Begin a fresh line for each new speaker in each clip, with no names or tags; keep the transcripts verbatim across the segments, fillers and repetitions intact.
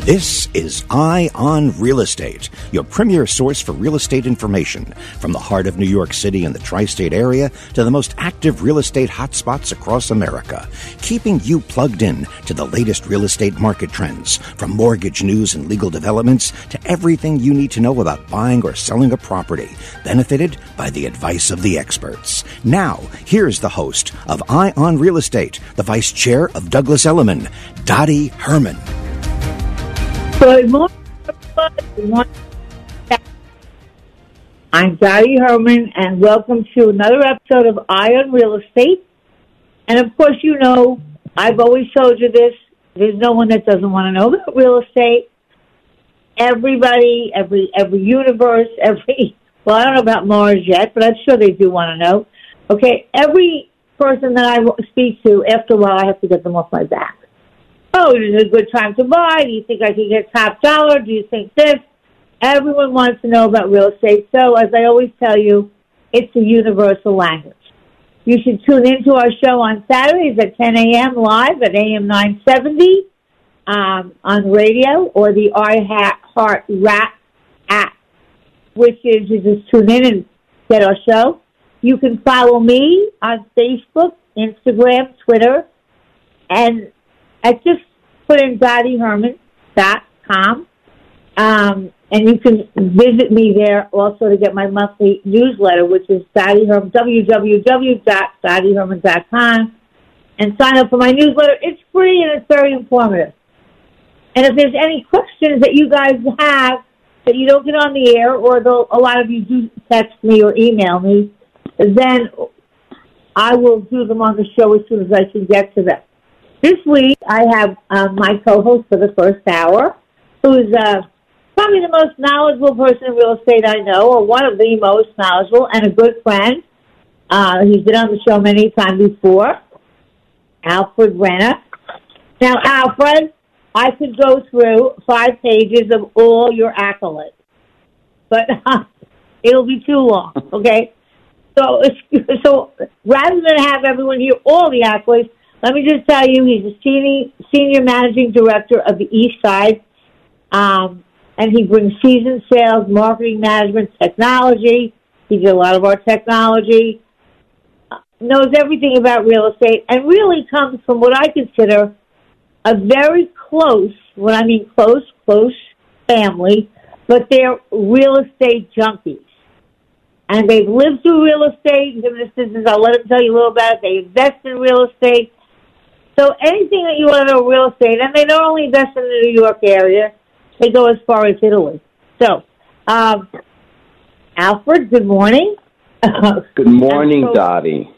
This is Eye on Real Estate, your premier source for real estate information from the heart of New York City and the tri-state area to the most active real estate hotspots across America, keeping you plugged in to the latest real estate market trends, from mortgage news and legal developments to everything you need to know about buying or selling a property, benefited by the advice of the experts. Now, here's the host of Eye on Real Estate, the vice chair of Douglas Elliman, Dottie Herman.
Good morning, Good morning. I'm Dottie Herman, and welcome to another episode of Eye on Real Estate. And of course, you know, I've always told you this, there's no one that doesn't want to know about real estate. Everybody, every every universe, every, well, I don't know about Mars yet, but I'm sure they do want to know. Okay, every person that I speak to, after a while, I have to get them off my back. Oh, is it a good time to buy? Do you think I can get top dollar? Do you think this? Everyone wants to know about real estate. So, as I always tell you, it's a universal language. You should tune into our show on Saturdays at ten a.m. live at A M nine seventy um, on radio, or the iHeart Rat app, which is you just tune in and get our show. You can follow me on Facebook, Instagram, Twitter, and I just put in Dottie Herman dot com, um, and you can visit me there also to get my monthly newsletter, which is Dottie Herman, w w w dot dottie herman dot com, and sign up for my newsletter. It's free and it's very informative. And if there's any questions that you guys have that you don't get on the air, or though a lot of you do text me or email me, then I will do them on the show as soon as I can get to them. This week, I have uh, my co-host for the first hour, who's uh, probably the most knowledgeable person in real estate I know, or one of the most knowledgeable, and a good friend. Uh, he's been on the show many times before, Alfred Renner. Now, Alfred, I could go through five pages of all your accolades, but uh, it'll be too long, okay? So, so rather than have everyone hear all the accolades, let me just tell you, he's a senior, senior managing director of the East Side, um, and he brings seasoned sales, marketing management, technology. He did a lot of our technology, knows everything about real estate, and really comes from what I consider a very close, what I mean close, close family, but they're real estate junkies. And they've lived through real estate. In this business, I'll let them tell you a little about it. They invest in real estate. So anything that you want to know real estate, and they not only invest in the New York area, they go as far as Italy. So, um, Alfred, good morning.
Good morning, so,
Dottie.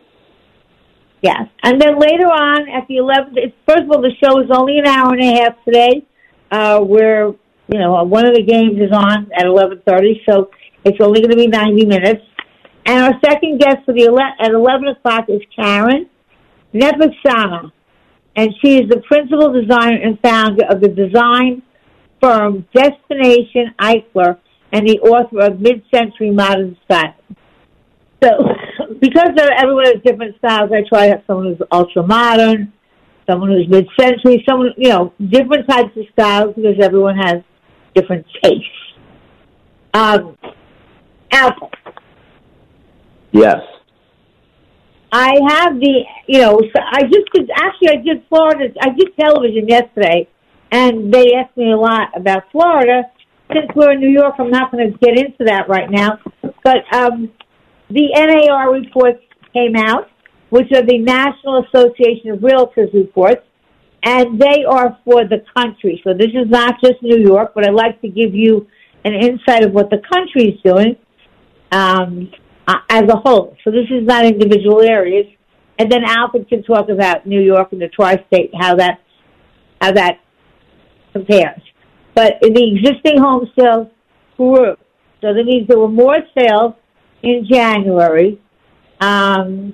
Yes. And then later on at the eleventh, it's, first of all, the show is only an hour and a half today. Uh, where, you know, one of the games is on at eleven thirty, so it's only going to be ninety minutes. And our second guest for the ele- at eleven o'clock is Karen Nepoksana. And she is the principal designer and founder of the design firm Destination Eichler and the author of Mid-Century Modern Style. So, because everyone has different styles, I try to have someone who's ultra-modern, someone who's mid-century, someone, you know, different types of styles, because everyone has different tastes. Um, Apple.
Yes.
I have the, you know, I just did, actually I did Florida, I did television yesterday, and they asked me a lot about Florida. Since we're in New York, I'm not going to get into that right now. But um, the N A R reports came out, which are the National Association of Realtors reports, and they are for the country. So this is not just New York, but I'd like to give you an insight of what the country is doing. Um Uh, as a whole. So this is not individual areas. And then Alfred can talk about New York and the tri-state, how that how that compares. But the existing home sales grew. So that means there were more sales in January. Um,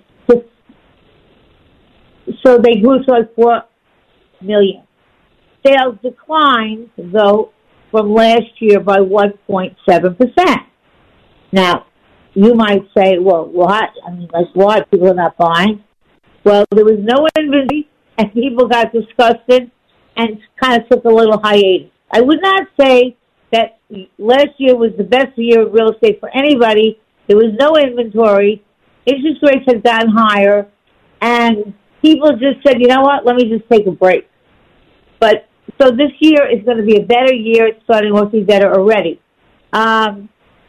so they grew to like four million. Sales declined, though, from last year by one point seven percent. Now, you might say, well, what? I mean, like what? People are not buying. Well, there was no inventory, and people got disgusted and kind of took a little hiatus. I would not say that last year was the best year of real estate for anybody. There was no inventory. Interest rates had gone higher. And people just said, you know what, let me just take a break. But so this year is going to be a better year. It's starting off to be better already. Um,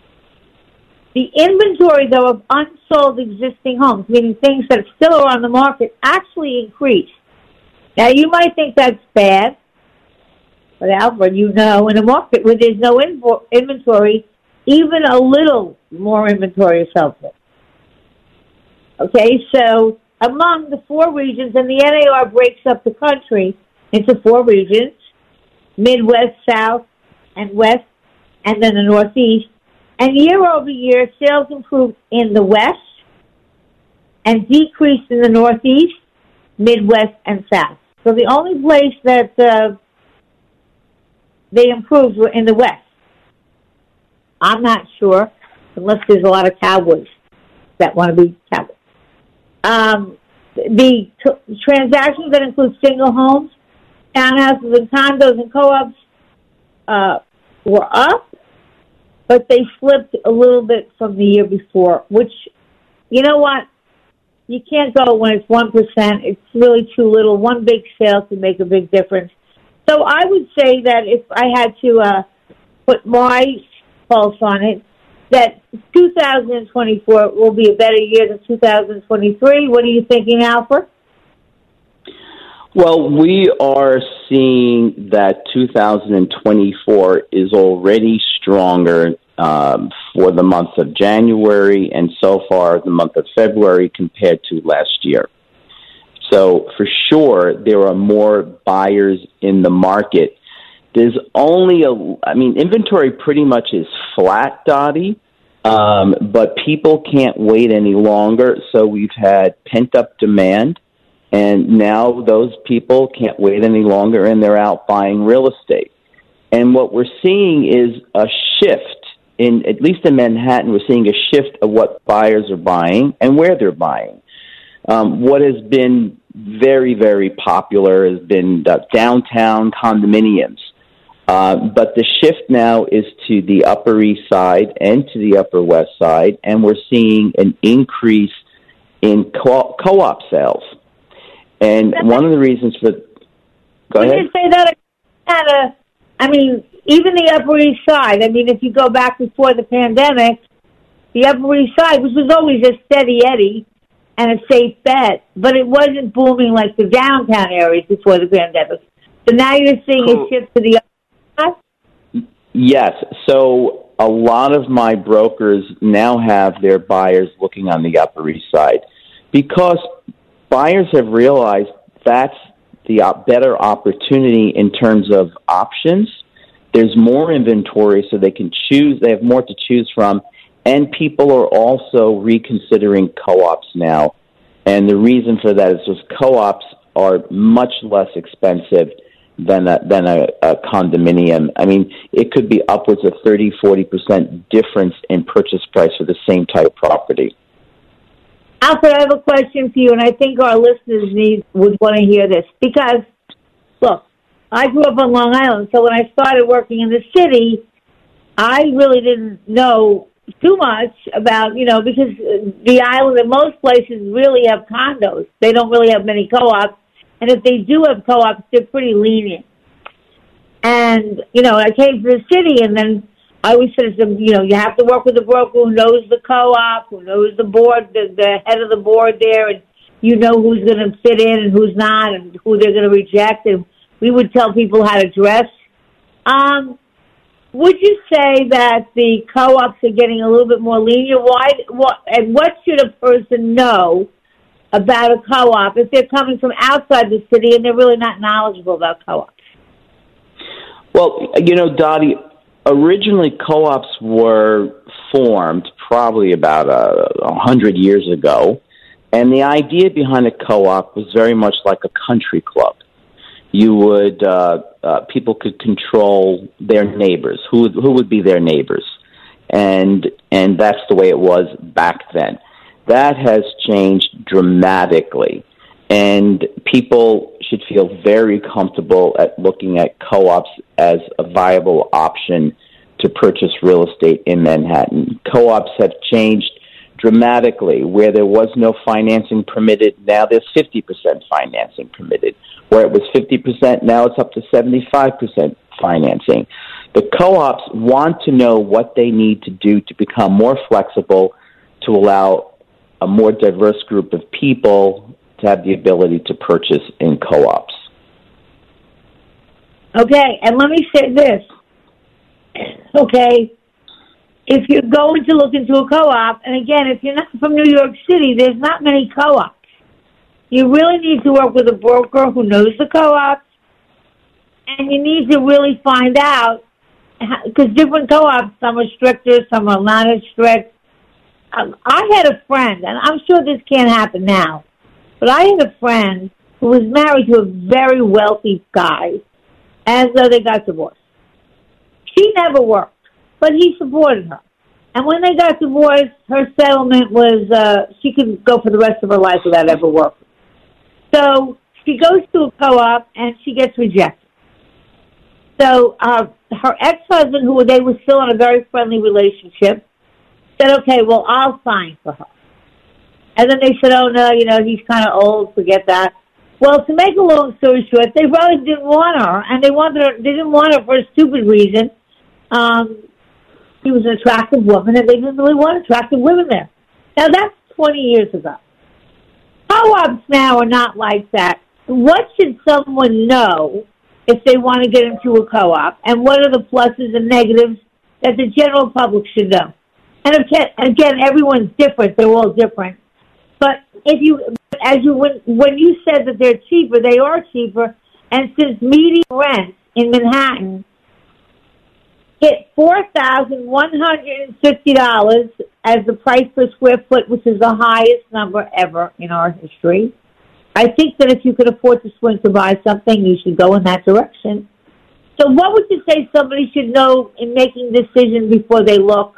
the inventory, though, of unsold existing homes, meaning things that still are on the market, actually increased. Now, you might think that's bad. But, Alfred, you know, in a market where there's no invo- inventory, even a little more inventory is helpful. Okay, so among the four regions, and the N A R breaks up the country into four regions, Midwest, South, and West, and then the Northeast. And year over year, sales improved in the West and decreased in the Northeast, Midwest, and South. So the only place that uh, they improved were in the West. I'm not sure, unless there's a lot of cowboys that want to be cowboys. Um, the t- transactions that include single homes, townhouses, and condos and co-ops uh, were up, but they slipped a little bit from the year before, which, you know what? You can't go when it's one percent. It's really too little. One big sale can make a big difference. So I would say that if I had to uh, put my pulse on it, that two thousand twenty-four will be a better year than two thousand twenty-three. What are you thinking, Alfred?
Well, we are seeing that two thousand twenty-four is already stronger um, for the month of January and so far the month of February compared to last year. So for sure, there are more buyers in the market. There's only a, I mean, inventory pretty much is flat, Dottie, um, but people can't wait any longer. So we've had pent-up demand, and now those people can't wait any longer, and they're out buying real estate. And what we're seeing is a shift, in at least in Manhattan, we're seeing a shift of what buyers are buying and where they're buying. Um, what has been very, very popular has been uh, downtown condominiums. Uh, but the shift now is to the Upper East Side and to the Upper West Side, and we're seeing an increase in co- co-op sales. And one of the reasons for... Go
when
ahead.
you say that, at a, I mean, even the Upper East Side, I mean, if you go back before the pandemic, the Upper East Side, which was always a steady Eddie and a safe bet, but it wasn't booming like the downtown areas before the pandemic. So now you're seeing a shift to the Upper
Yes. So a lot of my brokers now have their buyers looking on the Upper East Side because buyers have realized that's the better opportunity in terms of options. There's more inventory so they can choose. They have more to choose from. And people are also reconsidering co-ops now. And the reason for that is those co-ops are much less expensive than a, than a, a condominium. I mean, it could be upwards of thirty, forty percent difference in purchase price for the same type of property.
Alfred, I have a question for you, and I think our listeners need would want to hear this. Because, look, I grew up on Long Island, so when I started working in the city, I really didn't know too much about, you know, because the island in most places really have condos. They don't really have many co-ops. And if they do have co-ops, they're pretty lenient. And, you know, I came to the city, and then I always said to them, you know, you have to work with a broker who knows the co-op, who knows the board, the, the head of the board there, and you know who's going to fit in and who's not and who they're going to reject. And we would tell people how to dress. Um, would you say that the co-ops are getting a little bit more lenient? Why? What? And what should a person know about a co-op if they're coming from outside the city and they're really not knowledgeable about co-ops?
Well, you know, Dottie, originally co-ops were formed probably about a uh, hundred years ago, and the idea behind a co-op was very much like a country club. You would uh, uh, people could control their neighbors. Who who would be their neighbors, and and that's the way it was back then. That has changed dramatically, and people should feel very comfortable at looking at co-ops as a viable option to purchase real estate in Manhattan. Co-ops have changed dramatically. Where there was no financing permitted, now there's fifty percent financing permitted. Where it was fifty percent, now it's up to seventy-five percent financing. The co-ops want to know what they need to do to become more flexible, to allow a more diverse group of people to have the ability to purchase in co-ops.
Okay, and let me say this. Okay, if you're going to look into a co-op, and again, if you're not from New York City, there's not many co-ops. You really need to work with a broker who knows the co-ops, and you need to really find out, because different co-ops, some are stricter, some are not as strict. Um, I had a friend, and I'm sure this can't happen now, but I had a friend who was married to a very wealthy guy, as though they got divorced. She never worked, but he supported her. And when they got divorced, her settlement was uh, she could go for the rest of her life without ever working. So she goes to a co-op, and she gets rejected. So uh, her ex-husband, who they were still in a very friendly relationship, said, okay, well, I'll sign for her. And then they said, oh, no, you know, he's kind of old, forget that. Well, to make a long story short, they really didn't want her, and they wanted her. They didn't want her for a stupid reason. Um, she was an attractive woman, and they didn't really want attractive women there. Now, that's twenty years ago. Co-ops now are not like that. What should someone know if they want to get into a co-op, and what are the pluses and negatives that the general public should know? And again, again everyone's different. They're all different. But if you, as you when, when you said that they're cheaper, they are cheaper. And since median rents in Manhattan hit four thousand one hundred and fifty dollars as the price per square foot, which is the highest number ever in our history, I think that if you could afford to swing to buy something, you should go in that direction. So, what would you say somebody should know in making decisions before they look?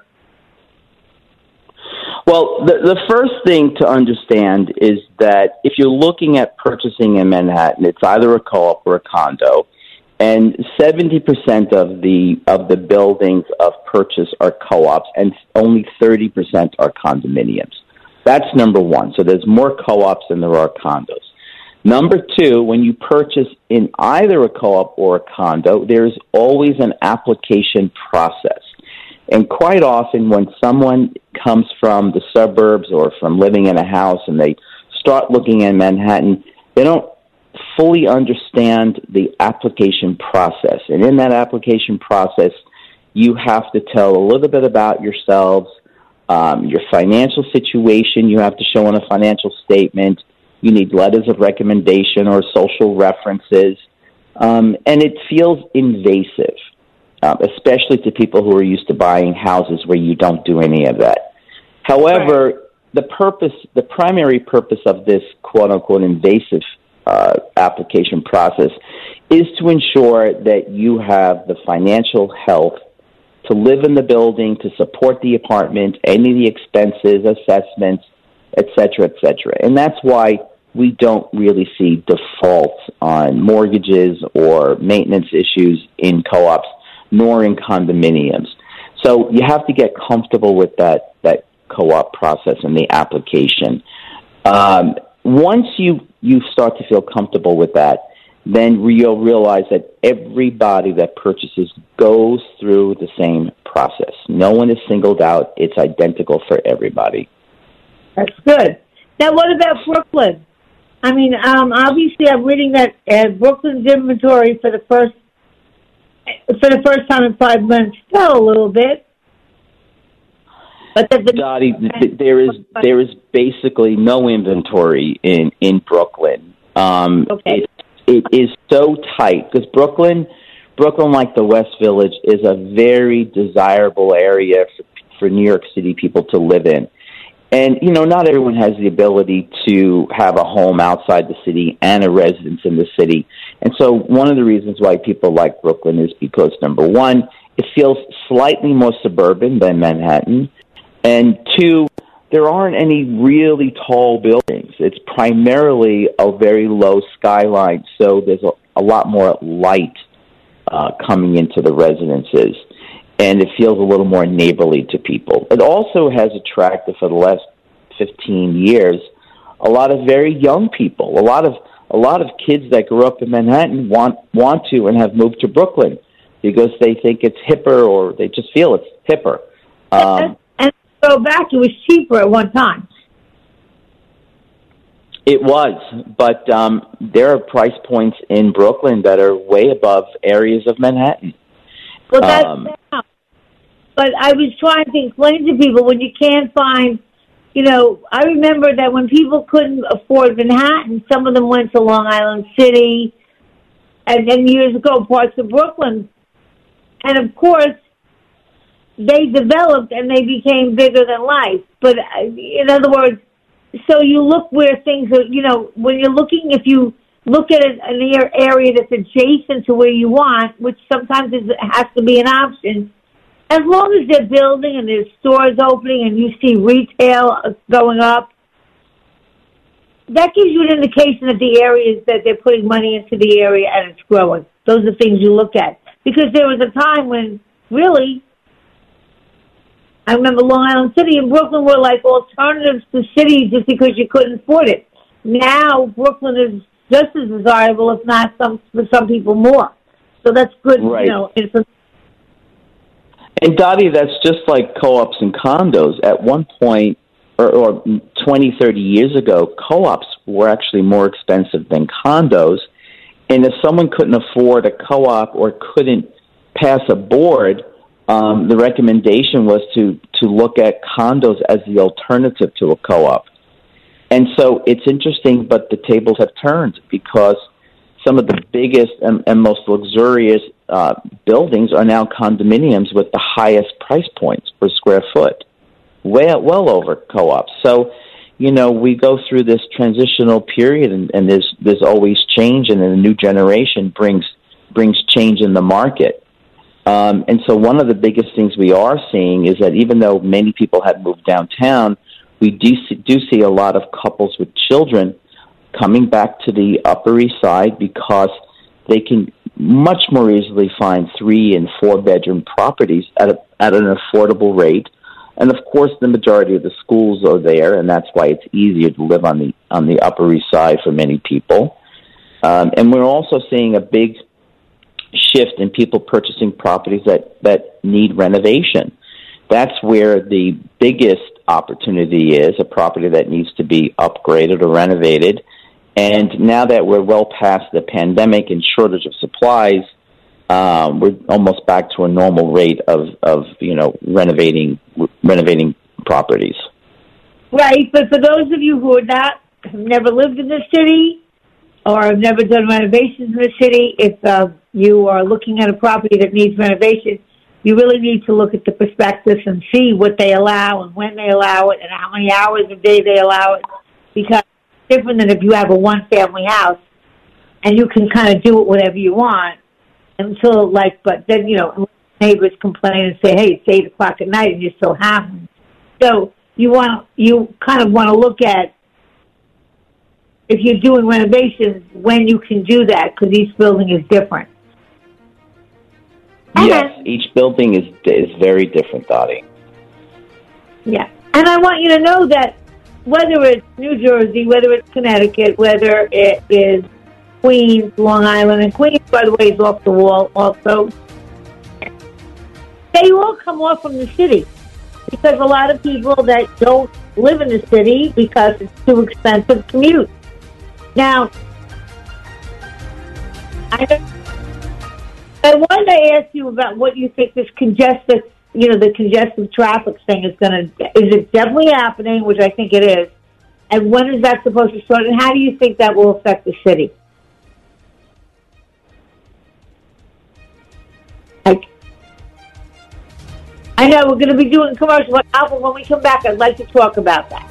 Well, the, the first thing to understand is that if you're looking at purchasing in Manhattan, it's either a co-op or a condo, and seventy percent of the of the buildings of purchase are co-ops, and only thirty percent are condominiums. That's number one. So there's more co-ops than there are condos. Number two, when you purchase in either a co-op or a condo, there's always an application process. And quite often when someone comes from the suburbs or from living in a house and they start looking in Manhattan, they don't fully understand the application process. And in that application process, you have to tell a little bit about yourselves, um, your financial situation. You have to show in a financial statement. You need letters of recommendation or social references. Um, and it feels invasive. Uh, especially to people who are used to buying houses where you don't do any of that. However, right. the purpose, the primary purpose of this quote-unquote invasive uh, application process is to ensure that you have the financial health to live in the building, to support the apartment, any of the expenses, assessments, et cetera, et cetera. And that's why we don't really see defaults on mortgages or maintenance issues in co-ops, nor in condominiums. So you have to get comfortable with that, that co-op process and the application. Um, once you, you start to feel comfortable with that, then you'll realize that everybody that purchases goes through the same process. No one is singled out. It's identical for everybody.
That's good. Now, what about Brooklyn? I mean, um, obviously I'm reading that uh, Brooklyn's inventory for the first For the first time in five months, fell a little bit. But the, the,
Dottie, there is there is basically no inventory in in Brooklyn. Um,
okay.
It, it is so tight because Brooklyn, Brooklyn, like the West Village, is a very desirable area for, for New York City people to live in. And, you know, not everyone has the ability to have a home outside the city and a residence in the city. And so one of the reasons why people like Brooklyn is because, number one, it feels slightly more suburban than Manhattan. And two, there aren't any really tall buildings. It's primarily a very low skyline, so there's a, a lot more light uh, coming into the residences, and it feels a little more neighborly to people. It also has attracted, for the last fifteen years, a lot of very young people. A lot of a lot of kids that grew up in Manhattan want want to and have moved to Brooklyn because they think it's hipper, or they just feel it's hipper. Um,
and go back, it was cheaper at one time.
It was, but um, there are price points in Brooklyn that are way above areas of Manhattan.
Well, that's
um,
now. But I was trying to explain to people, when you can't find, you know, I remember that when people couldn't afford Manhattan, some of them went to Long Island City, and then years ago, parts of Brooklyn. And of course, they developed and they became bigger than life. But uh, in other words, so you look where things are, you know, when you're looking, if you look at an area that's adjacent to where you want, which sometimes is, has to be an option, as long as they're building and there's stores opening and you see retail going up, that gives you an indication that the areas that they're putting money into the area and it's growing. Those are things you look at. Because there was a time when, really, I remember Long Island City and Brooklyn were like alternatives to cities just because you couldn't afford it. Now, Brooklyn is just as desirable, if not some for some people more. So that's good,
right.
you know. It's a,
and Dottie, that's just like co-ops and condos. At one point, or, or twenty, thirty years ago, co-ops were actually more expensive than condos. And if someone couldn't afford a co-op or couldn't pass a board, um, the recommendation was to, to look at condos as the alternative to a co-op. And so it's interesting, but the tables have turned because some of the biggest and, and most luxurious uh, buildings are now condominiums with the highest price points per square foot, way well over co-ops. So, you know, we go through this transitional period, and, and there's there's always change, and then a new generation brings brings change in the market. Um, and so one of the biggest things we are seeing is that even though many people have moved downtown, we do see, do see a lot of couples with children coming back to the Upper East Side because they can much more easily find three and four bedroom properties at a, at an affordable rate. And of course, the majority of the schools are there, and that's why it's easier to live on the on the Upper East Side for many people. Um, and we're also seeing a big shift in people purchasing properties that, that need renovation. That's where the biggest opportunity is, a property that needs to be upgraded or renovated. And now that we're well past the pandemic and shortage of supplies, um, we're almost back to a normal rate of, of you know, renovating renovating properties.
right, but for those of you who are not, have never lived in the city or have never done renovations in the city, if uh, you are looking at a property that needs renovation, you really need to look at the prospectus and see what they allow and when they allow it and how many hours a day they allow it, because it's different than if you have a one-family house and you can kind of do it whatever you want until, like, but then, you know, neighbors complain and say, hey, it's eight o'clock at night and you're still happy. So you want, you kind of want to look at, if you're doing renovations, when you can do that, because each building is different.
Yes, each building is is very different, Dottie.
Yeah. And I want you to know that whether it's New Jersey, whether it's Connecticut, whether it is Queens, Long Island, and Queens, by the way, is off the wall also, they all come off from the city, because a lot of people that don't live in the city because it's too expensive to commute. Now, I don't I wanted to ask you about what you think this congested, you know, the congested traffic thing is going to, is it definitely happening, which I think it is, and when is that supposed to start, and how do you think that will affect the city? Like, I know we're going to be doing commercials, but Alvin, when we come back, I'd like to talk about that.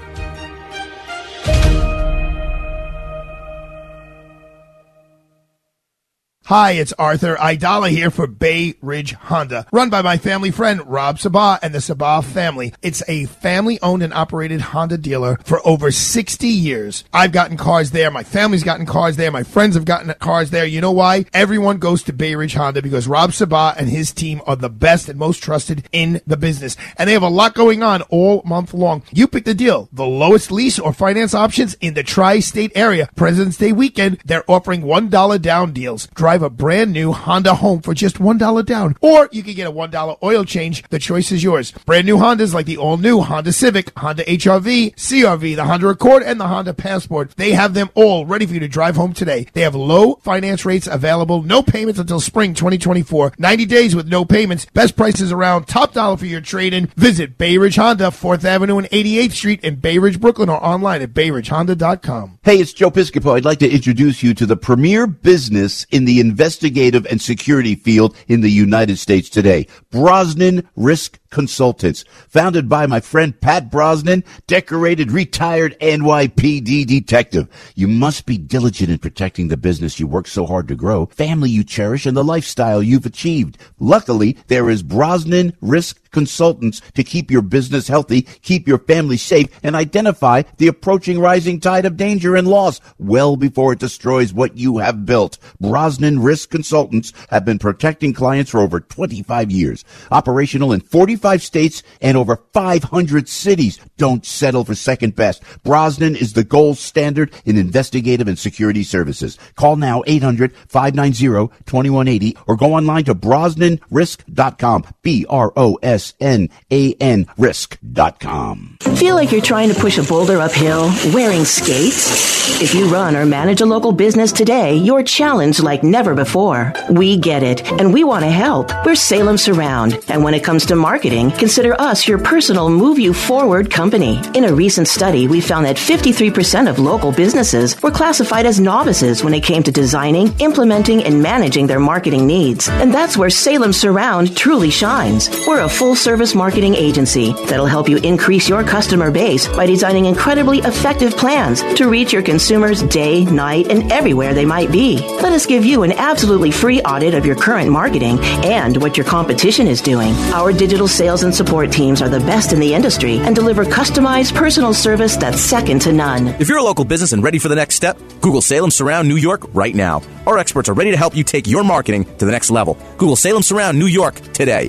Hi, it's Arthur Idala here for Bay Ridge Honda, run by my family friend Rob Sabah and the Sabah family. It's a family-owned and operated Honda dealer for over sixty years. I've gotten cars there. My family's gotten cars there. My friends have gotten cars there. You know why? Everyone goes to Bay Ridge Honda because Rob Sabah and his team are the best and most trusted in the business. And they have a lot going on all month long. You pick the deal. The lowest lease or finance options in the tri-state area. President's Day weekend, they're offering one dollar down deals. Drive a brand new Honda home for just one dollar down. Or you can get a one dollar oil change. The choice is yours. Brand new Hondas like the all-new Honda Civic, Honda H R V, C R V, the Honda Accord, and the Honda Passport. They have them all ready for you to drive home today. They have low finance rates available. No payments until spring twenty twenty-four. ninety days with no payments. Best prices around. Top dollar for your trade-in. Visit Bay Ridge Honda, fourth Avenue and eighty-eighth Street in Bay Ridge, Brooklyn, or online at bay ridge honda dot com.
Hey, it's Joe Piscopo. I'd like to introduce you to the premier business in the investigative and security field in the United States today. Brosnan Risk Consultants. Founded by my friend Pat Brosnan, decorated retired N Y P D detective. You must be diligent in protecting the business you work so hard to grow, family you cherish, and the lifestyle you've achieved. Luckily, there is Brosnan Risk Consultants to keep your business healthy, keep your family safe, and identify the approaching rising tide of danger and loss well before it destroys what you have built. Brosnan Risk Consultants have been protecting clients for over twenty-five years. Operational in forty-five states and over five hundred cities. Don't settle for second best. Brosnan is the gold standard in investigative and security services. Call now eight hundred, five nine zero, two one eight zero or go online to brosnan risk dot com. B R O S N A N risk dot com.
Feel like you're trying to push a boulder uphill wearing skates? If you run or manage a local business today, you're challenged like never before. We get it, and we want to help. We're Salem Surround, and when it comes to marketing, consider us your personal move you forward company. In a recent study, we found that fifty-three percent of local businesses were classified as novices when it came to designing, implementing, and managing their marketing needs. And that's where Salem Surround truly shines. We're a full-service marketing agency that'll help you increase your customer base by designing incredibly effective plans to reach your consumers day, night, and everywhere they might be. Let us give you an absolutely free audit of your current marketing and what your competition is doing. Our digital sales and support teams are the best in the industry and deliver customized personal service that's second to none.
If you're a local business and ready for the next step, Google Salem Surround New York right now. Our experts are ready to help you take your marketing to the next level. Google Salem Surround New York today.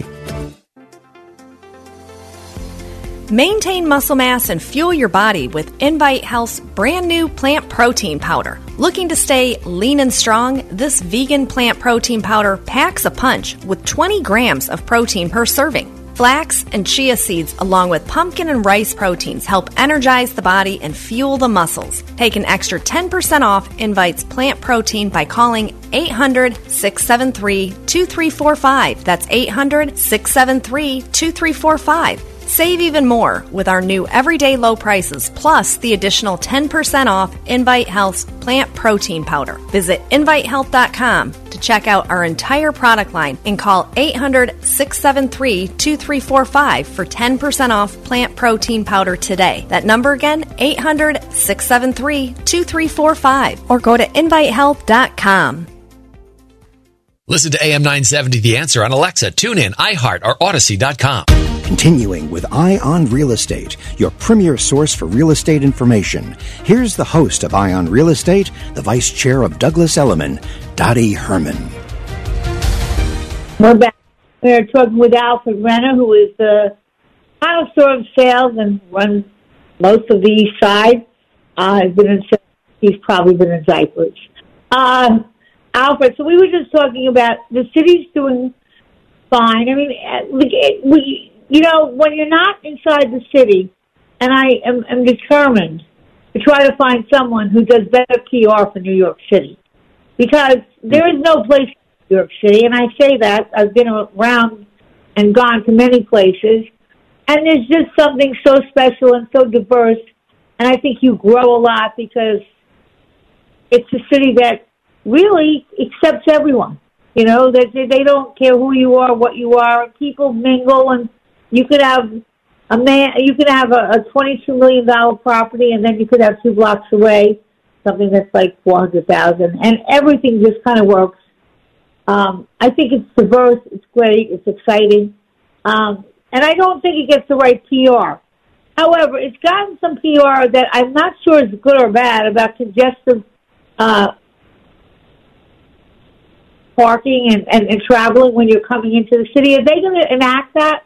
Maintain muscle mass and fuel your body with Invite Health's brand new plant protein powder. Looking to stay lean and strong? This vegan plant protein powder packs a punch with twenty grams of protein per serving. Flax and chia seeds along with pumpkin and rice proteins help energize the body and fuel the muscles. Take an extra ten percent off Invite's plant protein by calling eight hundred, six seven three, two three four five. That's eight hundred, six seven three, two three four five. Save even more with our new everyday low prices, plus the additional ten percent off Invite Health's plant protein powder. Visit invite health dot com to check out our entire product line and call eight hundred, six seven three, two three four five for ten percent off plant protein powder today. That number again, eight hundred, six seven three, two three four five, or go to invite health dot com.
Listen to A M nine seventy The Answer on Alexa, TuneIn, iHeart, or Odyssey dot com.
Continuing with Eye on Real Estate, your premier source for real estate information. Here's the host of Eye on Real Estate, the vice chair of Douglas Elliman, Dottie Herman.
We're back. We're talking with Alfred Renner, who is the connoisseur of sales and runs most of the East Side. Uh, has been in sales. He's probably been in diapers. Uh, Alfred, so we were just talking about the city's doing fine. I mean, we, you know, when you're not inside the city, and I am, am determined to try to find someone who does better P R for New York City, because there is no place in New York City, and I say that. I've been around and gone to many places, and there's just something so special and so diverse, and I think you grow a lot because it's a city that really accepts everyone. You know, that they, they don't care who you are, what you are. People mingle, and you could have a man. You could have a, a twenty-two million dollar property, and then you could have two blocks away something that's like four hundred thousand, and everything just kind of works Um, I think it's diverse, it's great, it's exciting, um, and I don't think it gets the right P R. However, it's gotten some P R that I'm not sure is good or bad about congestive uh, parking and, and, and traveling when you're coming into the city. Are they going to enact that?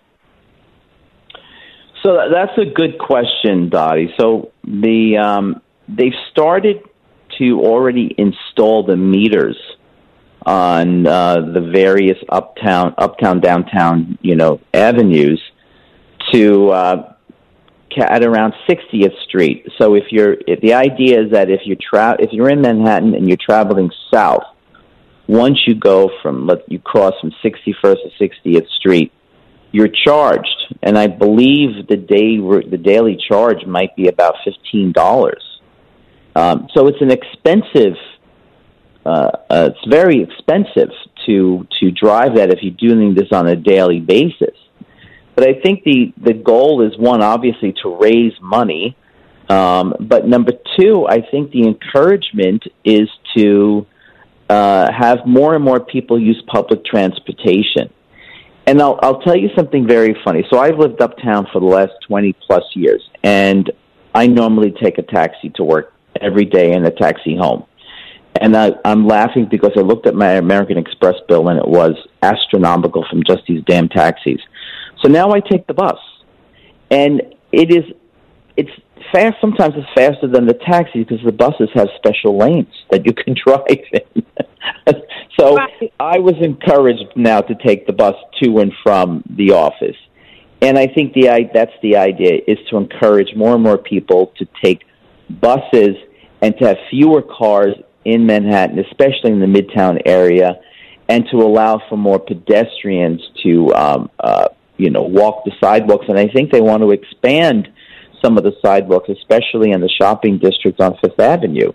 So that's a good question, Dottie. So the um, they've started to already install the meters on uh, the various uptown, uptown, downtown, you know, avenues to uh, at around sixtieth Street. So if you're, if the idea is that if you tra- if you're in Manhattan and you're traveling south, once you go from, let you cross from sixty-first to sixtieth Street, you're charged, and I believe the day the daily charge might be about fifteen dollars. Um, so it's an expensive. Uh, uh, it's very expensive to to drive that if you're doing this on a daily basis. But I think the the goal is, one, obviously to raise money, um, but number two, I think the encouragement is to uh, have more and more people use public transportation. And I'll, I'll tell you something very funny. So I've lived uptown for the last twenty plus years, and I normally take a taxi to work every day and a taxi home. And I, I'm laughing because I looked at my American Express bill, and it was astronomical from just these damn taxis. So now I take the bus, and it is, it's fast. Sometimes it's faster than the taxi because the buses have special lanes that you can drive in. So right. I was encouraged now to take the bus to and from the office. And I think the that's the idea, is to encourage more and more people to take buses and to have fewer cars in Manhattan, especially in the Midtown area, and to allow for more pedestrians to, um, uh, you know, walk the sidewalks. And I think they want to expand some of the sidewalks, especially in the shopping district on Fifth Avenue.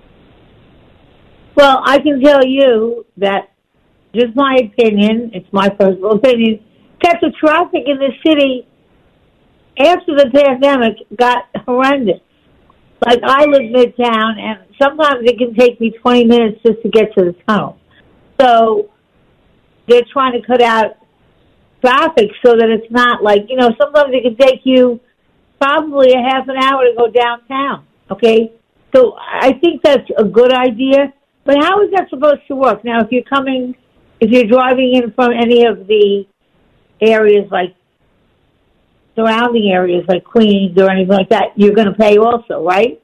Well, I can tell you that, just my opinion, it's my personal opinion, that the traffic in the city after the pandemic got horrendous. Like, I live midtown, and sometimes it can take me twenty minutes just to get to the tunnel. So they're trying to cut out traffic so that it's not like, you know, sometimes it can take you probably a half an hour to go downtown, okay? So I think that's a good idea. But how is that supposed to work? Now, if you're coming, if you're driving in from any of the areas like surrounding areas like Queens or anything like that, you're going to pay also, right?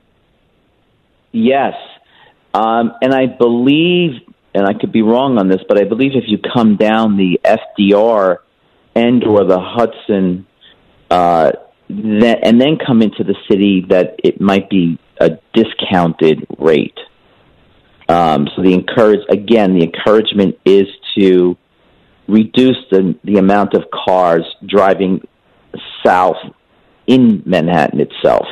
Yes. Um, and I believe, and I could be wrong on this, but I believe if you come down the F D R and or the Hudson uh, that, and then come into the city, that it might be a discounted rate. Um, so the encourage again, the encouragement is to reduce the the amount of cars driving south in Manhattan itself.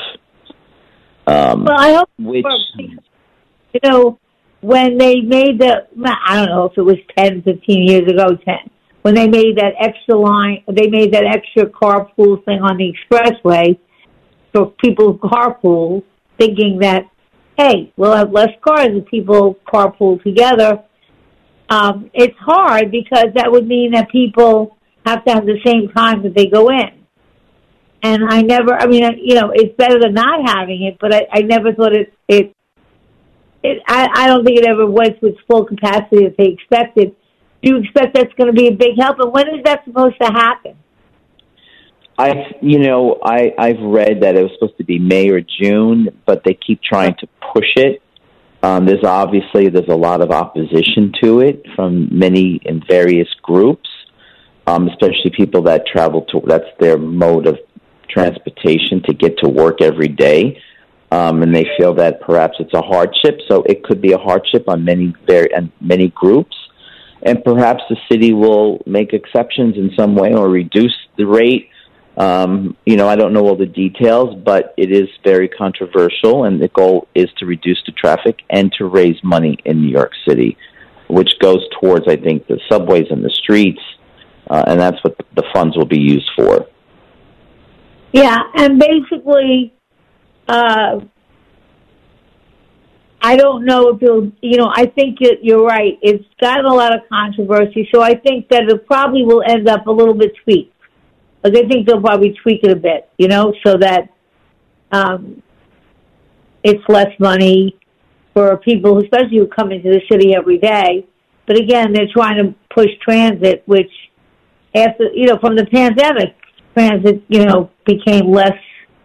Um,
well, I hope,
which,
you know, when they made the, I don't know if it was ten, fifteen years ago, ten, when they made that extra line, they made that extra carpool thing on the expressway for people who carpool, thinking that, hey, we'll have less cars if people carpool together. Um, it's hard because that would mean that people have to have the same time that they go in. And I never, I mean, you know, it's better than not having it, but I, I never thought it, it, it I, I don't think it ever went to its full capacity that they expected. Do you expect that's going to be a big help? And when is that supposed to happen?
I, you know, I, I've read that it was supposed to be May or June, but they keep trying to push it. Um, there's obviously, there's a lot of opposition to it from many and various groups, um, especially people that travel to, that's their mode of transportation to get to work every day. Um, and they feel that perhaps it's a hardship. So it could be a hardship on many, very, and many groups. And perhaps the city will make exceptions in some way or reduce the rate. Um, you know, I don't know all the details, but it is very controversial, and the goal is to reduce the traffic and to raise money in New York City, which goes towards, I think, the subways and the streets, uh, and that's what the funds will be used for.
Yeah, and basically, uh, I don't know if it'll, you know, I think it, you're right. It's gotten a lot of controversy, so I think that it probably will end up a little bit tweaked. Like, I think they'll probably tweak it a bit, you know, so that um, it's less money for people, especially who come into the city every day. But again, they're trying to push transit, which after, you know, from the pandemic, transit, you know, became less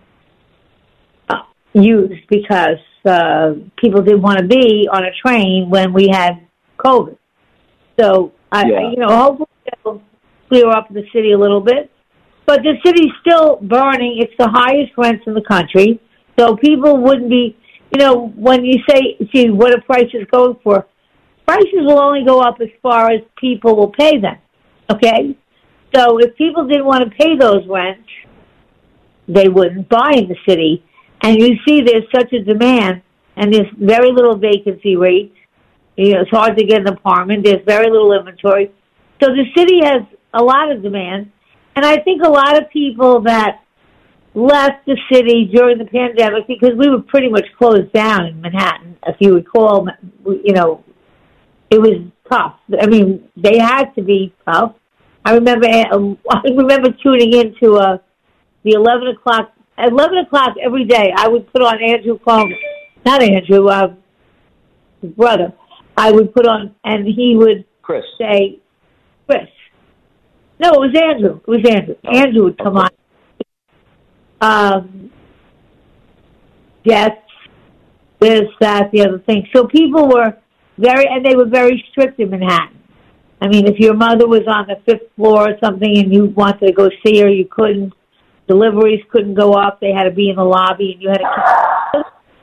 uh, used because uh, people didn't want to be on a train when we had COVID. So, I,
yeah.
you know, hopefully it'll clear up the city a little bit. But the city's still burning. It's the highest rents in the country. So people wouldn't be, you know, when you say, see, what are prices going for? Prices will only go up as far as people will pay them, okay? So if people didn't want to pay those rents, they wouldn't buy in the city. And you see there's such a demand, and there's very little vacancy rate. You know, it's hard to get an apartment. There's very little inventory. So the city has a lot of demand. And I think a lot of people that left the city during the pandemic, because we were pretty much closed down in Manhattan, if you recall, you know, it was tough. I mean, they had to be tough. I remember, I remember tuning into uh, the eleven o'clock, eleven o'clock every day. I would put on Andrew Coleman, not Andrew, uh, his brother. I would put on, and he would
Chris.
say, Chris. No, it was Andrew. It was Andrew. Oh, Andrew would come okay. on. Um, yes, this, that, the other thing. So people were very, and they were very strict in Manhattan. I mean, if your mother was on the fifth floor or something and you wanted to go see her, you couldn't. Deliveries couldn't go up. They had to be in the lobby, and you had to.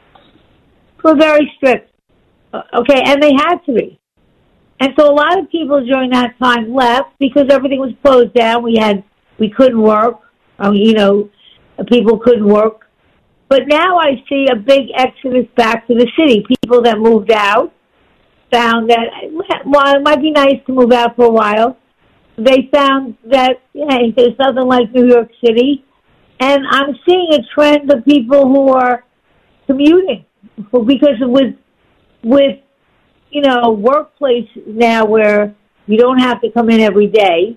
They were very strict. Okay, and they had to be. And so a lot of people during that time left because everything was closed down. We had, we couldn't work. I mean, you know, people couldn't work. But now I see a big exodus back to the city. People that moved out found that, while it might be nice to move out for a while, they found that, hey, there's nothing like New York City. And I'm seeing a trend of people who are commuting because with, with, you know, workplace now where you don't have to come in every day,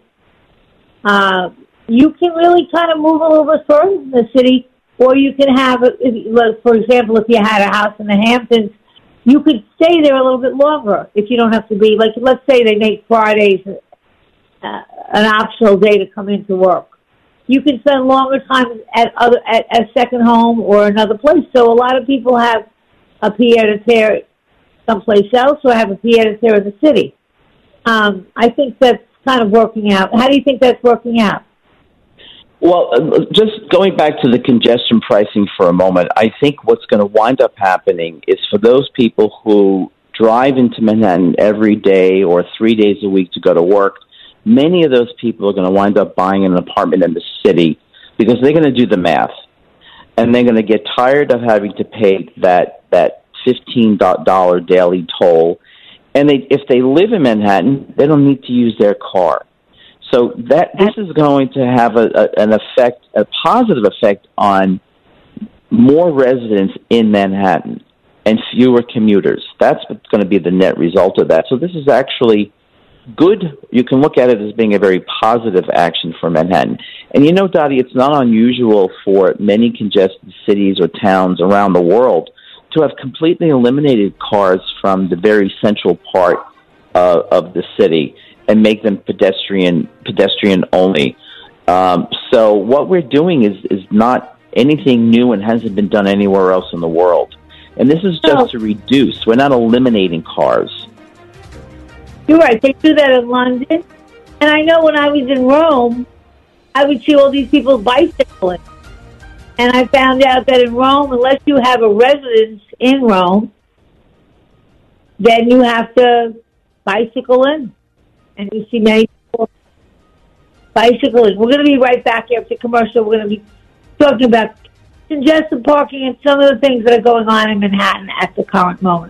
uh, you can really kind of move a little bit further in the city, or you can have, a, for example, if you had a house in the Hamptons, you could stay there a little bit longer if you don't have to be, like, let's say they make Fridays uh, an optional day to come into work. You can spend longer time at other at a second home or another place. So a lot of people have a pied-à-terre someplace else, or have a pied-à-terre in the city. Um, I think that's kind of working out. How do you think that's working out?
Well, uh, just going back to the congestion pricing for a moment, I think what's going to wind up happening is for those people who drive into Manhattan every day or three days a week to go to work, many of those people are going to wind up buying an apartment in the city because they're going to do the math. And they're going to get tired of having to pay that that fifteen dollars daily toll. And they, if they live in Manhattan, they don't need to use their car. So that this is going to have a, a, an effect, a positive effect on more residents in Manhattan and fewer commuters. That's what's going to be the net result of that. So this is actually good. You can look at it as being a very positive action for Manhattan. And you know, Dottie, it's not unusual for many congested cities or towns around the world to have completely eliminated cars from the very central part uh, of the city and make them pedestrian pedestrian only. Um, so what we're doing is, is not anything new and hasn't been done anywhere else in the world. And this is just oh. to reduce. We're not eliminating cars.
You're right. They do that in London. And I know when I was in Rome, I would see all these people bicycling. And I found out that in Rome, unless you have a residence in Rome, then you have to bicycle in. And you see many people bicycle in. We're going to be right back after commercial. We're going to be talking about congested parking and some of the things that are going on in Manhattan at the current moment.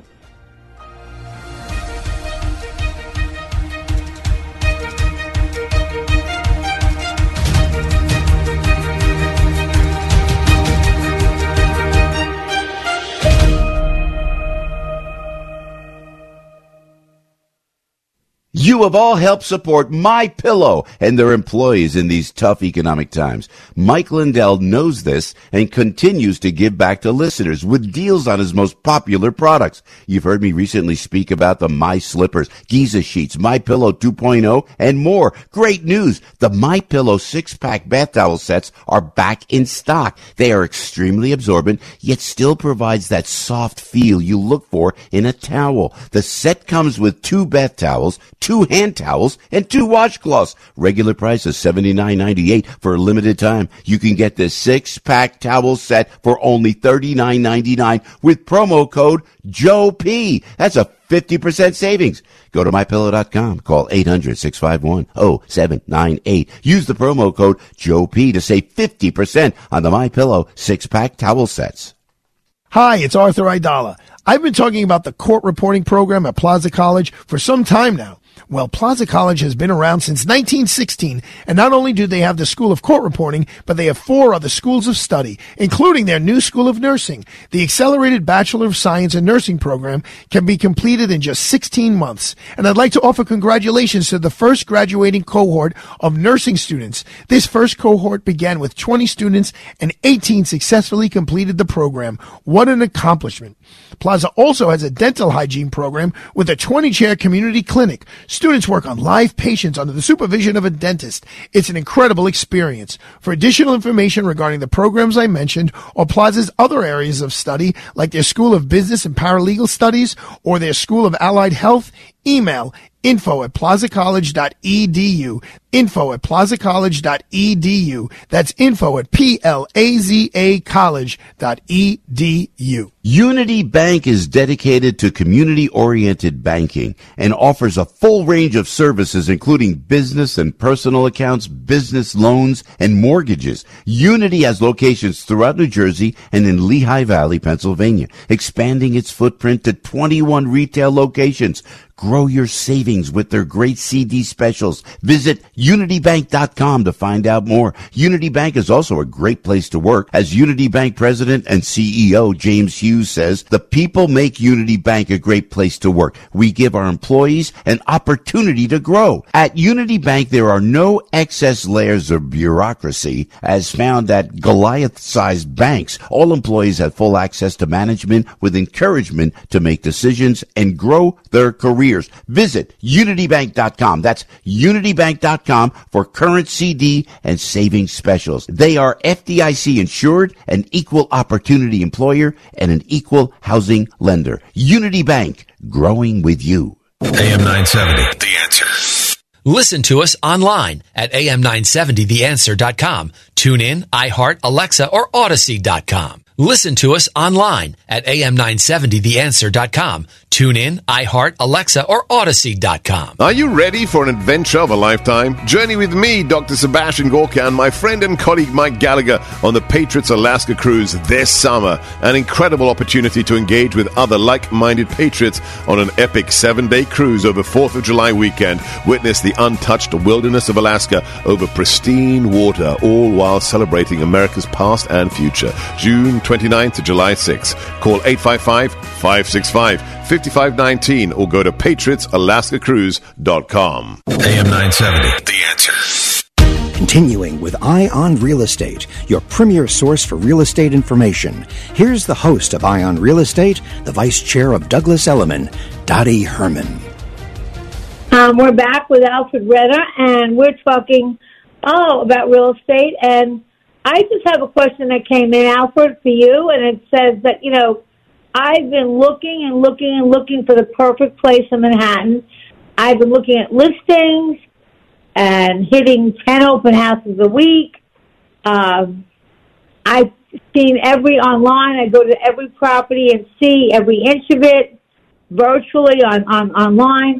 You have all helped support MyPillow and their employees in these tough economic times. Mike Lindell knows this and continues to give back to listeners with deals on his most popular products. You've heard me recently speak about the My Slippers, Giza Sheets, MyPillow two point oh, and more. Great news! The MyPillow six-pack bath towel sets are back in stock. They are extremely absorbent, yet still provides that soft feel you look for in a towel. The set comes with two bath towels, two hand towels, and two washcloths. Regular price is seventy-nine ninety-eight. For a limited time, you can get this six-pack towel set for only thirty-nine ninety-nine with promo code Joe P. That's a fifty percent savings. Go to my pillow dot com. Call eight hundred, six five one, oh seven nine eight. Use the promo code Joe P to save fifty percent on the MyPillow six-pack towel sets.
Hi, it's Arthur Aidala. I've been talking about the court reporting program at Plaza College for some time now. Well, Plaza College has been around since nineteen sixteen, and not only do they have the School of Court Reporting, but they have four other schools of study, including their new School of Nursing. The Accelerated Bachelor of Science in Nursing program can be completed in just sixteen months. And I'd like to offer congratulations to the first graduating cohort of nursing students. This first cohort began with twenty students, and eighteen successfully completed the program. What an accomplishment. Plaza also has a dental hygiene program with a twenty-chair community clinic. Students work on live patients under the supervision of a dentist. It's an incredible experience. For additional information regarding the programs I mentioned or Plaza's other areas of study, like their School of Business and Paralegal Studies or their School of Allied Health, email info at plaza college dot e d u. Info at plaza college dot e d u. That's info at P L A Z A college dot e d u.
Unity Bank is dedicated to community-oriented banking and offers a full range of services, including business and personal accounts, business loans, and mortgages. Unity has locations throughout New Jersey and in Lehigh Valley, Pennsylvania, expanding its footprint to twenty-one retail locations. Grow your savings with their great C D specials. Visit unity bank dot com to find out more. Unity Bank is also a great place to work. As Unity Bank President and C E O James Hughes says, the people make Unity Bank a great place to work. We give our employees an opportunity to grow. At Unity Bank, there are no excess layers of bureaucracy as found at Goliath-sized banks. All employees have full access to management with encouragement to make decisions and grow their careers. Visit unity bank dot com. That's unity bank dot com for current C D and savings specials. They are F D I C insured, an equal opportunity employer, and an equal housing lender. Unity Bank, growing with you.
A M nine seventy, The Answer.
Listen to us online at A M nine seventy the answer dot com. Tune in, iHeart, Alexa, or Odyssey dot com. Listen to us online at A M nine seventy the answer dot com. Tune in, iHeart, Alexa, or Odyssey dot com.
Are you ready for an adventure of a lifetime? Journey with me, Doctor Sebastian Gorka, and my friend and colleague Mike Gallagher on the Patriots Alaska Cruise this summer. An incredible opportunity to engage with other like-minded patriots on an epic seven-day cruise over fourth of July weekend. Witness the untouched wilderness of Alaska over pristine water, all while celebrating America's past and future. June twenty-ninth to July sixth. Call eight five five, five six five, five five one nine or go to patriots alaska cruise dot com. A M nine seventy, The Answer.
Continuing with Eye on Real Estate, your premier source for real estate information. Here's the host of Eye on Real Estate, the vice chair of Douglas Elliman, Dottie Herman.
Um, we're back with Alfred Redder, and we're talking oh about real estate. And I just have a question that came in, Alfred, for you, and it says that, you know, I've been looking and looking and looking for the perfect place in Manhattan. I've been looking at listings and hitting ten open houses a week. Um, I've seen every online. I go to every property and see every inch of it virtually on, on online.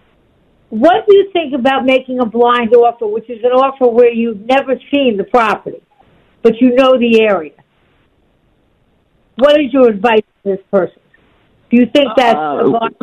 What do you think about making a blind offer, which is an offer where you've never seen the property, but you know the area? What is your advice to this person? Do you think that's
uh,
a blind?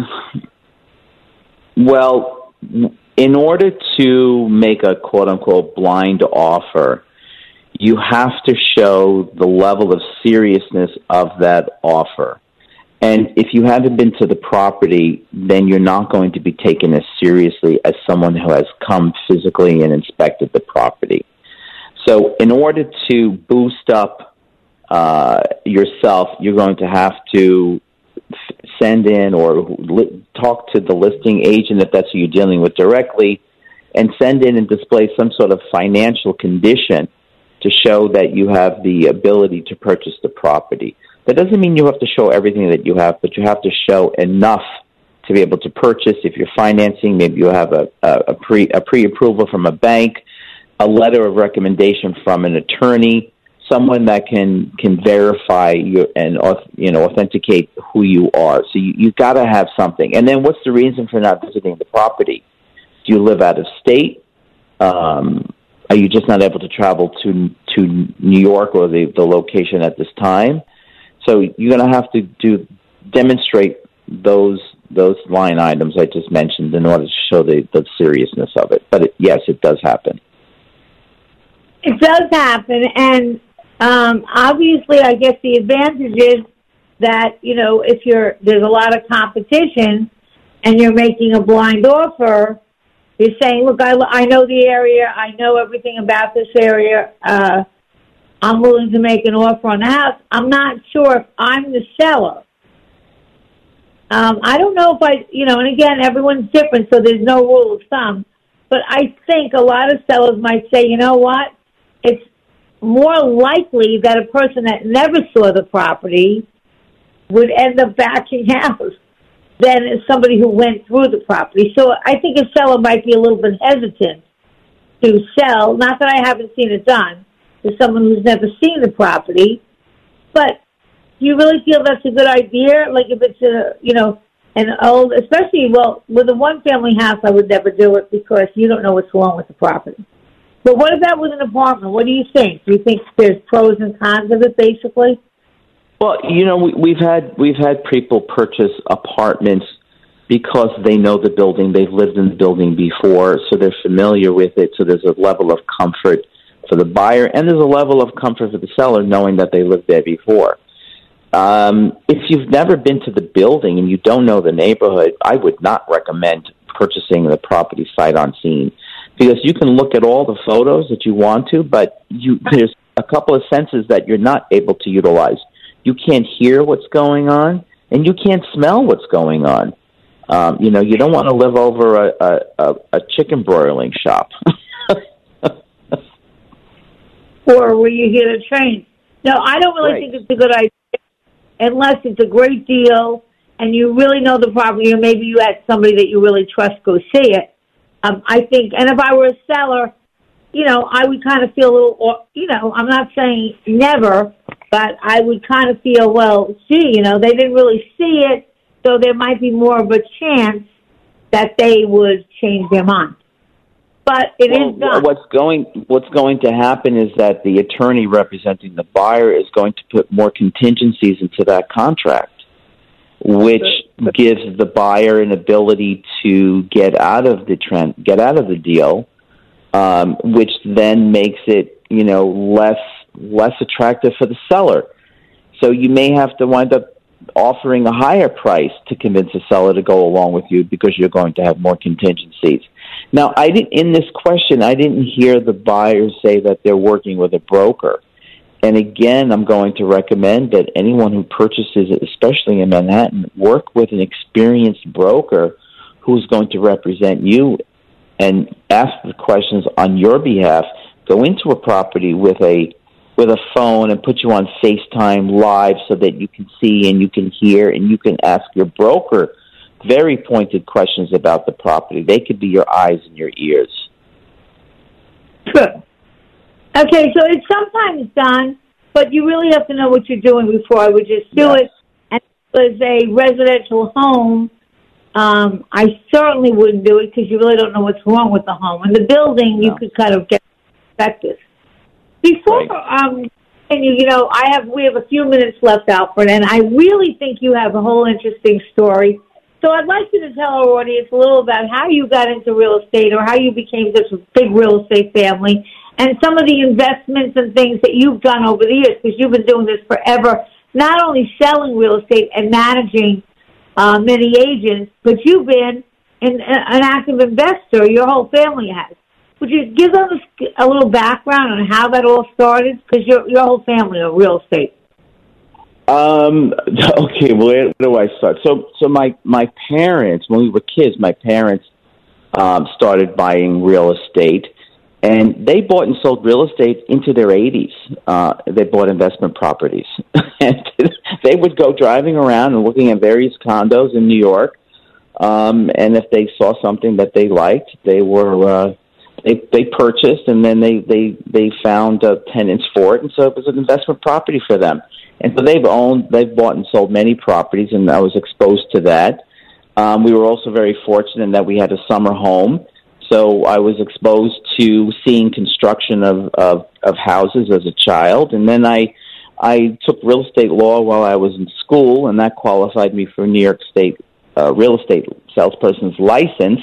Well, in order to make a quote-unquote blind offer, you have to show the level of seriousness of that offer. And if you haven't been to the property, then you're not going to be taken as seriously as someone who has come physically and inspected the property. So in order to boost up uh, yourself, you're going to have to f- send in or li- talk to the listing agent, if that's who you're dealing with directly, and send in and display some sort of financial condition to show that you have the ability to purchase the property. That doesn't mean you have to show everything that you have, but you have to show enough to be able to purchase. If you're financing, maybe you have a, a, a pre a pre-approval from a bank, a letter of recommendation from an attorney, someone that can can verify your and you know authenticate who you are. So you you've got to have something. And then, what's the reason for not visiting the property? Do you live out of state? Um, are you just not able to travel to to New York or the, the location at this time? So you're going to have to do demonstrate those those line items I just mentioned in order to show the, the seriousness of it. But it, yes, it does happen.
It does happen, and um, obviously, I guess the advantage is that you know if you're there's a lot of competition and you're making a blind offer, you're saying, "Look, I, I know the area, I know everything about this area. Uh, I'm willing to make an offer on the house. I'm not sure if I'm the seller." Um, I don't know if I, you know, and again, everyone's different, so there's no rule of thumb. But I think a lot of sellers might say, you know what? It's more likely that a person that never saw the property would end up backing out than somebody who went through the property. So I think a seller might be a little bit hesitant to sell, not that I haven't seen it done, to someone who's never seen the property. But do you really feel that's a good idea? Like if it's a, you know, an old, especially, well, with a one-family house, I would never do it because you don't know what's wrong with the property. But what about with an apartment? What do you think? Do you think there's pros and cons of it, basically?
Well, you know, we, we've had we've had people purchase apartments because they know the building, they've lived in the building before, so they're familiar with it. So there's a level of comfort for the buyer, and there's a level of comfort for the seller knowing that they lived there before. Um, if you've never been to the building and you don't know the neighborhood, I would not recommend purchasing the property sight unseen, because you can look at all the photos that you want to, but you, there's a couple of senses that you're not able to utilize. You can't hear what's going on, and you can't smell what's going on. Um, you know, you don't want to live over a, a, a, a chicken broiling shop.
Or where you hear the train. No, I don't really
Right.
think it's a good idea unless it's a great deal and you really know the property, or maybe you had somebody that you really trust go see it. Um, I think, and if I were a seller, you know, I would kind of feel a little, you know, I'm not saying never, but I would kind of feel, well, gee, you know, they didn't really see it, so there might be more of a chance that they would change their mind. But it
well,
is done.
What's going What's going to happen is that the attorney representing the buyer is going to put more contingencies into that contract, which gives the buyer an ability to get out of the trend, get out of the deal, um, which then makes it, you know, less less attractive for the seller. So you may have to wind up offering a higher price to convince the seller to go along with you because you're going to have more contingencies. Now, I didn't, in this question, I didn't hear the buyer say that they're working with a broker. And again, I'm going to recommend that anyone who purchases it, especially in Manhattan, work with an experienced broker who's going to represent you and ask the questions on your behalf. Go into a property with a with a phone and put you on FaceTime live so that you can see and you can hear and you can ask your broker very pointed questions about the property. They could be your eyes and your ears.
Good. Okay, so it's sometimes done, but you really have to know what you're doing before I would just do
Yes.
it. And if it was a residential home, um, I certainly wouldn't do it because you really don't know what's wrong with the home. In the building,
No.
you could kind of get perspective. Before,
Right.
um, and you, you know, I have we have a few minutes left, Alfred, and I really think you have a whole interesting story. So I'd like you to tell our audience a little about how you got into real estate, or how you became such a big real estate family, and some of the investments and things that you've done over the years, because you've been doing this forever. not only selling real estate and managing uh, many agents, but you've been an, an active investor. Your whole family has. Would you give us a little background on how that all started? Because your your whole family are real estate.
Um, okay, well, where do I start? So, so my, my parents, when we were kids, my parents um, started buying real estate, and they bought and sold real estate into their eighties. Uh, they bought investment properties. And they would go driving around and looking at various condos in New York, um, and if they saw something that they liked, they were... Uh, They they purchased, and then they they they found uh, tenants for it, and so it was an investment property for them. And so they've owned, they've bought and sold many properties, and I was exposed to that. Um, we were also very fortunate in that we had a summer home, so I was exposed to seeing construction of of, of houses as a child. And then I I took real estate law while I was in school, and that qualified me for New York State uh, real estate salesperson's license.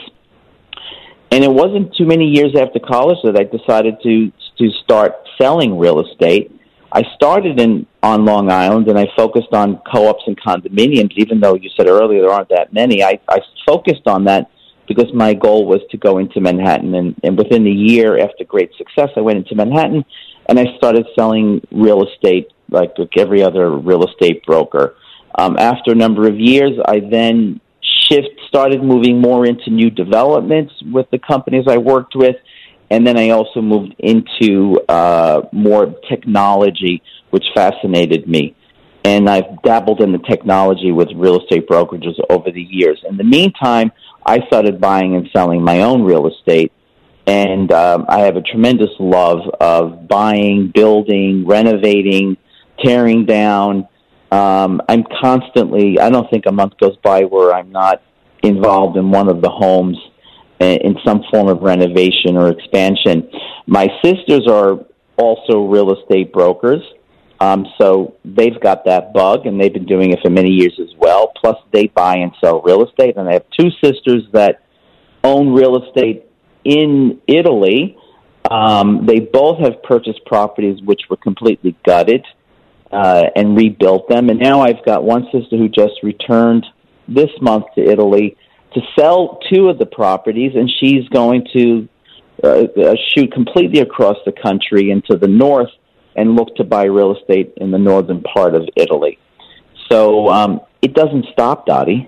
And it wasn't too many years after college that I decided to to start selling real estate. I started in on Long Island, and I focused on co-ops and condominiums, even though you said earlier there aren't that many. I, I focused on that because my goal was to go into Manhattan. And, and within a year, after great success, I went into Manhattan, and I started selling real estate like, like every other real estate broker. Um, after a number of years, I then shift started moving more into new developments with the companies I worked with, and then I also moved into uh, more technology, which fascinated me. And I've dabbled in the technology with real estate brokerages over the years. In the meantime, I started buying and selling my own real estate, and um, I have a tremendous love of buying, building, renovating, tearing down. Um, I'm constantly, I don't think a month goes by where I'm not involved in one of the homes in some form of renovation or expansion. My sisters are also real estate brokers, um, so they've got that bug, and they've been doing it for many years as well. Plus, they buy and sell real estate, and I have two sisters that own real estate in Italy. Um, they both have purchased properties which were completely gutted, Uh, and rebuilt them. And now I've got one sister who just returned this month to Italy to sell two of the properties, and she's going to uh, uh, shoot completely across the country into the north and look to buy real estate in the northern part of Italy. So um, it doesn't stop, Dottie.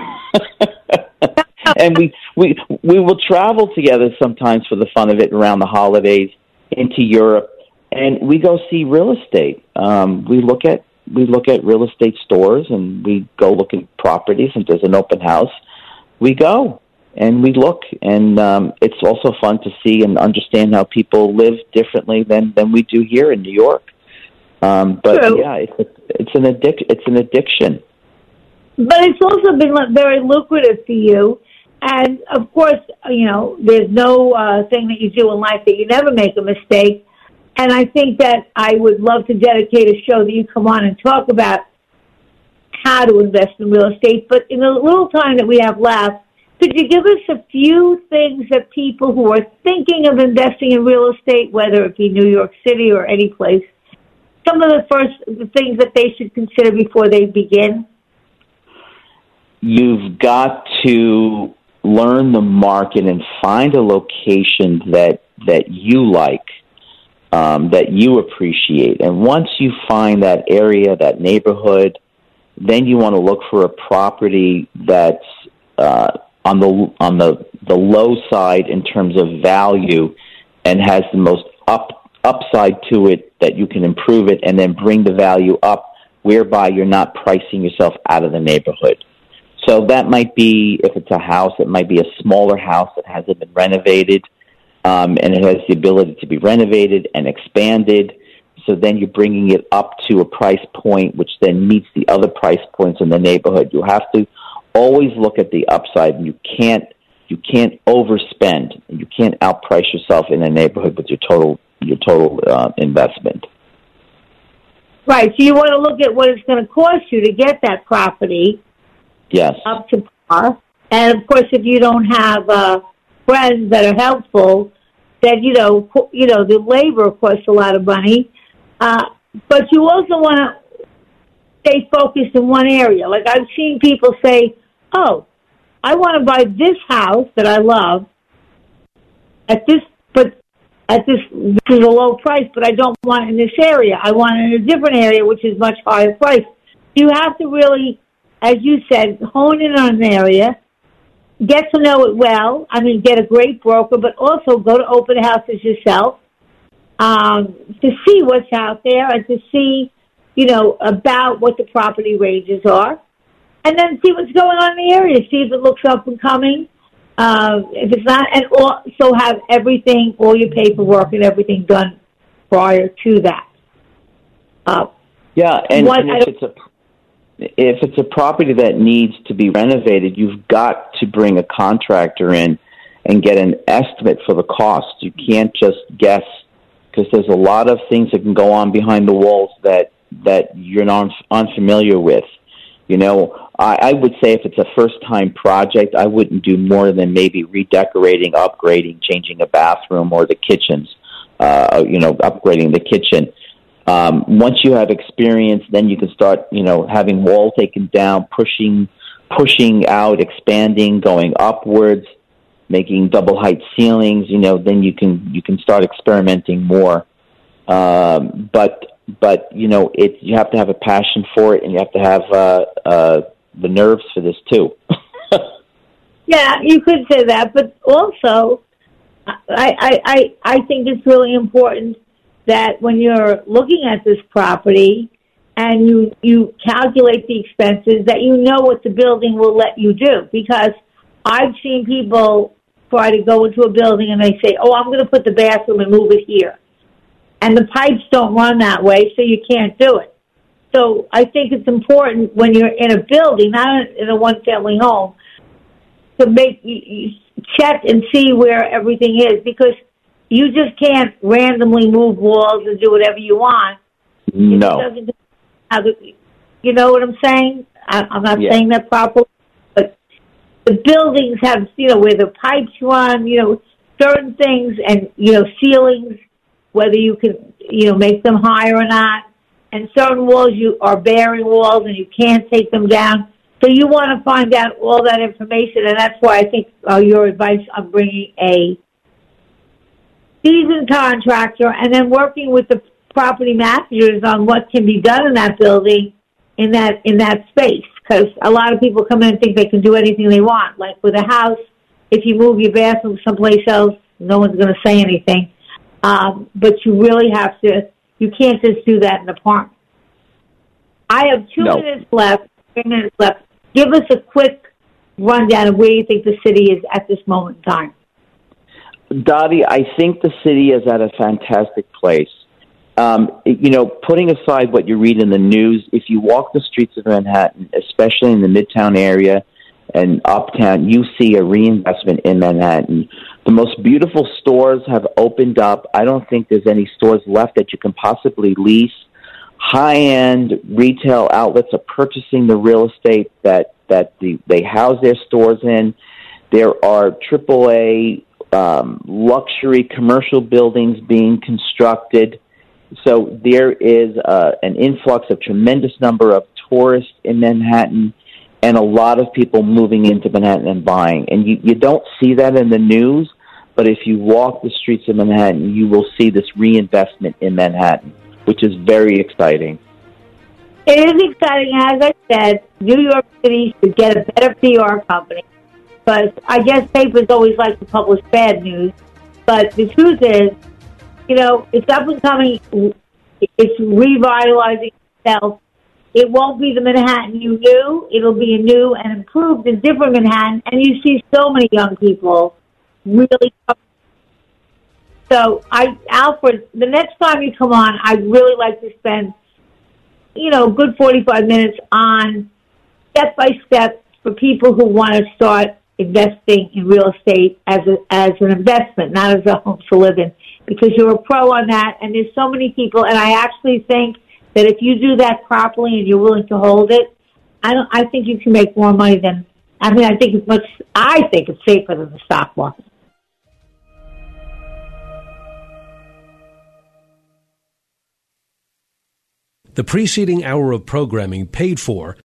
And we, we, we will travel together sometimes for the fun of it around the holidays into Europe. And we go see real estate. Um, we look at we look at real estate stores, and we go look at properties. And there's an open house. We go and we look, and um, it's also fun to see and understand how people live differently than, than we do here in New York. Um, but True. yeah, it's a, it's an addic it's an addiction.
But it's also been very lucrative for you. And of course, you know, there's no uh, thing that you do in life that you never make a mistake. And I think that I would love to dedicate a show that you come on and talk about how to invest in real estate. But in the little time that we have left, could you give us a few things that people who are thinking of investing in real estate, whether it be New York City or any place, some of the first the things that they should consider before they begin?
You've got to learn the market and find a location that that you like. Um, that you appreciate. And once you find that area, that neighborhood, then you want to look for a property that's uh, on the on the, the low side in terms of value and has the most up upside to it that you can improve it and then bring the value up whereby you're not pricing yourself out of the neighborhood. So that might be, if it's a house, it might be a smaller house that hasn't been renovated. Um, and it has the ability to be renovated and expanded. So then you're bringing it up to a price point which then meets the other price points in the neighborhood. You have to always look at the upside, and you can't you can't overspend. You can't outprice yourself in a neighborhood with your total your total uh, investment.
Right. So you want to look at what it's going to cost you to get that property.
Yes.
Up to par. And of course, if you don't have uh, friends that are helpful, that, you know, you know, the labor costs a lot of money. Uh, but you also want to stay focused in one area. Like I've seen people say, oh, I want to buy this house that I love at this, but at this, this is a low price, but I don't want it in this area. I want it in a different area, which is much higher price. You have to really, as you said, hone in on an area, get to know it well. I mean, get a great broker, but also go to open houses yourself um, to see what's out there and to see, you know, about what the property ranges are. And then see what's going on in the area. See if it looks up and coming. Uh, if it's not, and also have everything, all your paperwork and everything done prior to that. Uh,
yeah, and,
what,
and if it's a if it's a property that needs to be renovated, you've got to bring a contractor in and get an estimate for the cost. You can't just guess, because there's a lot of things that can go on behind the walls that that you're not unfamiliar with. You know, I, I would say if it's a first-time project, I wouldn't do more than maybe redecorating, upgrading, changing a bathroom or the kitchens, uh, you know, upgrading the kitchen. Um, once you have experience, then you can start, you know, having walls taken down, pushing, pushing out, expanding, going upwards, making double-height ceilings. You know, then you can you can start experimenting more. Um, but But, you know, it, you have to have a passion for it, and you have to have uh, uh, the nerves for this, too.
Yeah, you could say that. But also, I, I, I, I think it's really important that when you're looking at this property and you, you calculate the expenses, that you know what the building will let you do. Because I've seen people try to go into a building and they say, oh, I'm going to put the bathroom and move it here. And the pipes don't run that way, so you can't do it. So I think it's important when you're in a building, not in a one-family home, to make you, you check and see where everything is, because you just can't randomly move walls and do whatever you want.
No.
It doesn't have the, you know what I'm saying? I, I'm not
yeah.
saying that properly, but the buildings have, you know, where the pipes run, you know, certain things, and, you know, ceilings, whether you can, you know, make them higher or not. And certain walls you are bearing walls and you can't take them down. So you want to find out all that information, and that's why I think uh, your advice on bringing a seasoned contractor and then working with the property managers on what can be done in that building, in that in that space. Because a lot of people come in and think they can do anything they want. Like with a house, if you move your bathroom someplace else, no one's going to say anything. Um, but you really have to, you can't just do that in an apartment. I have two
no.
minutes left, three minutes left. Give us a quick rundown of where you think the city is at this moment in time.
Dottie, I think the city is at a fantastic place. Um, you know, putting aside what you read in the news, if you walk the streets of Manhattan, especially in the Midtown area and Uptown, you see a reinvestment in Manhattan. The most beautiful stores have opened up. I don't think there's any stores left that you can possibly lease. High-end retail outlets are purchasing the real estate that, that the, they house their stores in. There are triple A um, luxury commercial buildings being constructed. So there is uh, an influx of tremendous number of tourists in Manhattan and a lot of people moving into Manhattan and buying. And you, you don't see that in the news, but if you walk the streets of Manhattan, you will see this reinvestment in Manhattan, which is very exciting.
It is exciting. As I said, New York City should get a better P R company, because I guess papers always like to publish bad news. But the truth is, you know, it's up and coming. It's revitalizing itself. It won't be the Manhattan you knew. It'll be a new and improved and different Manhattan. And you see so many young people really. So, I, Alfred, the next time you come on, I'd really like to spend, you know, a good forty-five minutes on step-by-step for people who want to start investing in real estate as a, as an investment, not as a home to live in, because you're a pro on that, and there's so many people, and I actually think that if you do that properly and you're willing to hold it, I don't. I think you can make more money than, I mean, I think it's much, I think it's safer than the stock market.
The preceding hour of programming paid for